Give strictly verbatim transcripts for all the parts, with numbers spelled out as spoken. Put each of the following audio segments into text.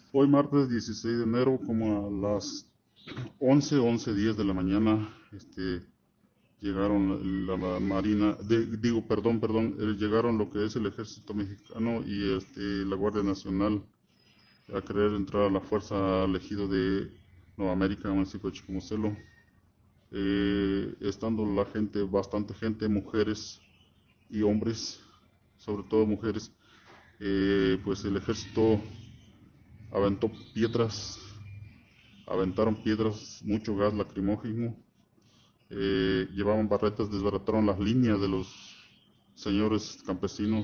Hoy martes dieciséis de enero, como a las once, once diez de la mañana, este, llegaron la, la Marina, de- digo, perdón, perdón, eh, llegaron lo que es el Ejército Mexicano y este, la Guardia Nacional a querer entrar a la Fuerza Elegido de Nueva América, municipio de Chicomucelo. Eh, estando la gente, bastante gente, mujeres y hombres, sobre todo mujeres, eh, pues el ejército aventó piedras, aventaron piedras, mucho gas lacrimógeno, eh, llevaban barretas, desbarataron las líneas de los señores campesinos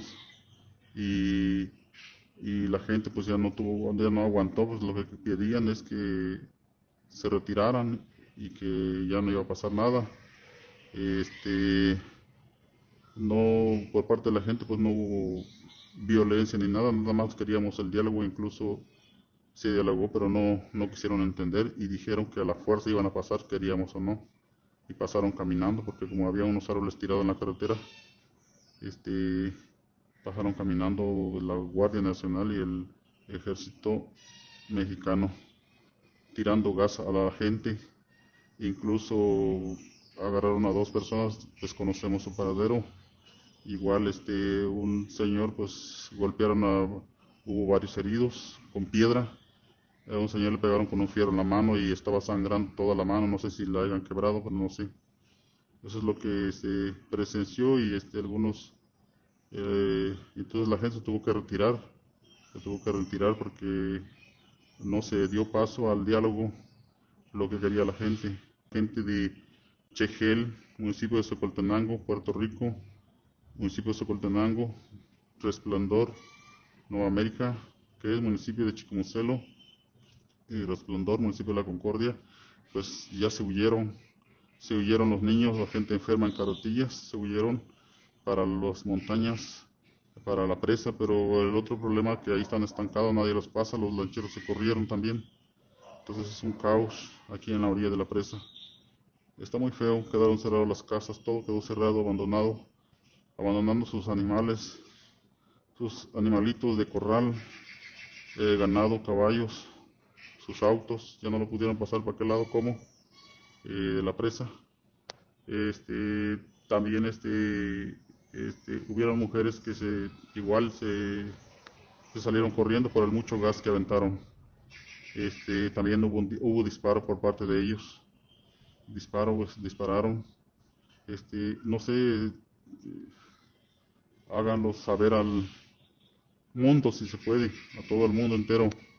y, y la gente pues ya no tuvo, ya no aguantó, pues lo que querían es que se retiraran y que ya no iba a pasar nada. Este, no, por parte de la gente pues no hubo violencia ni nada, nada más queríamos el diálogo, incluso se dialogó, pero no, no quisieron entender y dijeron que a la fuerza iban a pasar, queríamos o no. Y pasaron caminando, porque como había unos árboles tirados en la carretera, este, pasaron caminando la Guardia Nacional y el Ejército Mexicano, tirando gas a la gente. Incluso agarraron a dos personas, desconocemos su paradero. Igual este, un señor, pues golpearon a, hubo varios heridos con piedra. A un señor le pegaron con un fierro en la mano y estaba sangrando toda la mano, no sé si la hayan quebrado, pero no sé. Eso es lo que se presenció y este, algunos, eh, entonces la gente se tuvo que retirar, se tuvo que retirar porque no se dio paso al diálogo, lo que quería la gente. Gente de Chejel, municipio de Socoltenango, Puerto Rico, municipio de Socoltenango, Resplandor, Nueva América, que es municipio de Chicomucelo, y Resplandor, municipio de La Concordia, pues ya se huyeron, se huyeron los niños, la gente enferma en carretillas, se huyeron para las montañas, para la presa, pero el otro problema es que ahí están estancados, nadie los pasa, los lancheros se corrieron también, entonces es un caos aquí en la orilla de la presa. Está muy feo, quedaron cerradas las casas, todo quedó cerrado, abandonado, abandonando sus animales, sus animalitos de corral, eh, ganado, caballos, sus autos, ya no lo pudieron pasar para aquel lado como eh, de la presa. Este, también este, este, hubieron mujeres que se igual se, se salieron corriendo por el mucho gas que aventaron. Este, también hubo, un, hubo disparo por parte de ellos. Disparo, pues, dispararon. Este, no sé, háganlo saber al mundo si se puede, a todo el mundo entero.